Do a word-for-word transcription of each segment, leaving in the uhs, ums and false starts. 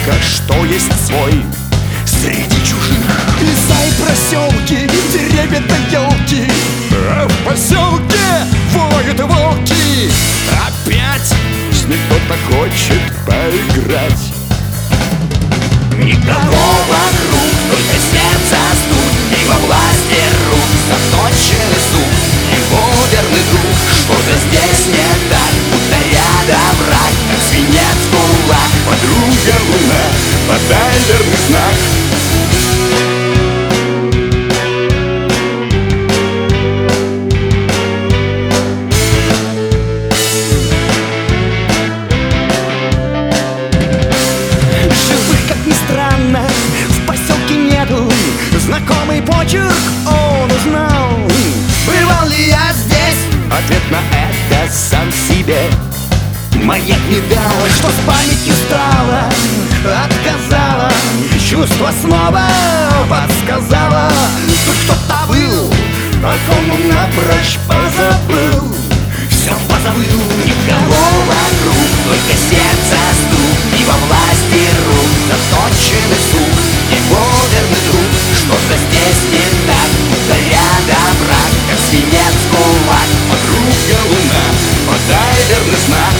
только что есть свой среди чужих. Леса и проселки, деревья да елки, а в поселке воют волки. Опять с ним кто-то хочет поиграть. Никого вокруг, только сердце стук, и во власти рук заточенный сук. Его верный друг, что-то здесь не так, будто рядом враг, как свинец кулак. Подруга луна, подай верный знак. Знакомый почерк он узнал. Бывал ли я здесь? Ответ на это сам себе маяк не дал, что с памятью стало, отказала, чувство снова подсказала. Тут кто-то был, о ком он напрочь позабыл. Все позабыл. Никого вокруг, только сердце стук, и во власти рук заточенный сук. Его верный друг, что-то здесь не так, будто рядом враг, как свинец кулак. Подруга луна, подай верный знак.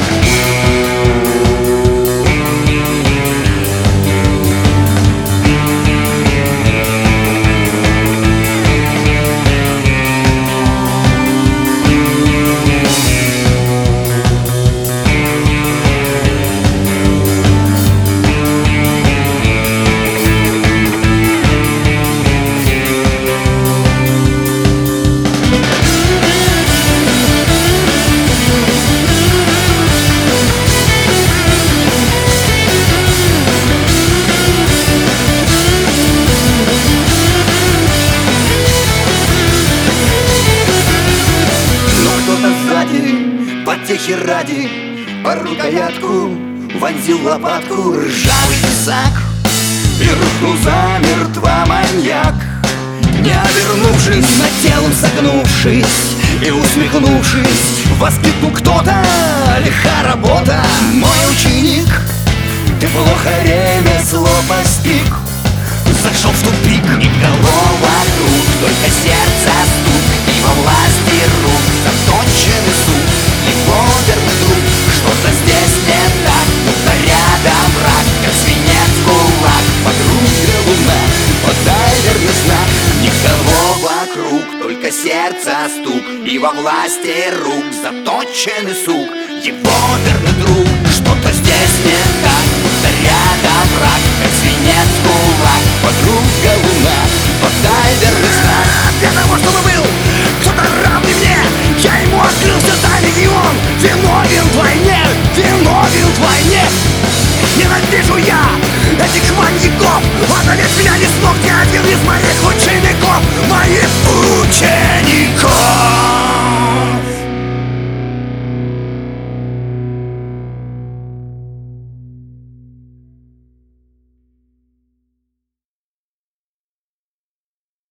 Потехи ради по рукоятку вонзил лопатку ржавый тесак, и рухнул замертво маньяк. Не обернувшись, над телом согнувшись и усмехнувшись, воскликнул кто-то: лиха работа, мой ученик, ты плохо ремесло постиг. Зашел в тупик. Никого вокруг, только сердце стук, и во власти рук заточенный сук. Его верный друг, что-то здесь не так, будто рядом враг, как свинец кулак. Подруга луна, подай верный знак. Никого вокруг, только сердце стук, и во власти рук заточенный сук. Его верный друг, что-то здесь не так, будто рядом враг, как свинец кулак. Подруга луна, подай верный знак. Для того, чтобы был кто-то равный мне, я ему открылся тайный, и он виновен вдвойне, виновен вдвойне. Ненавижу я этих маньяков, отовец меня не смог ни один из моих учеников, моих учеников.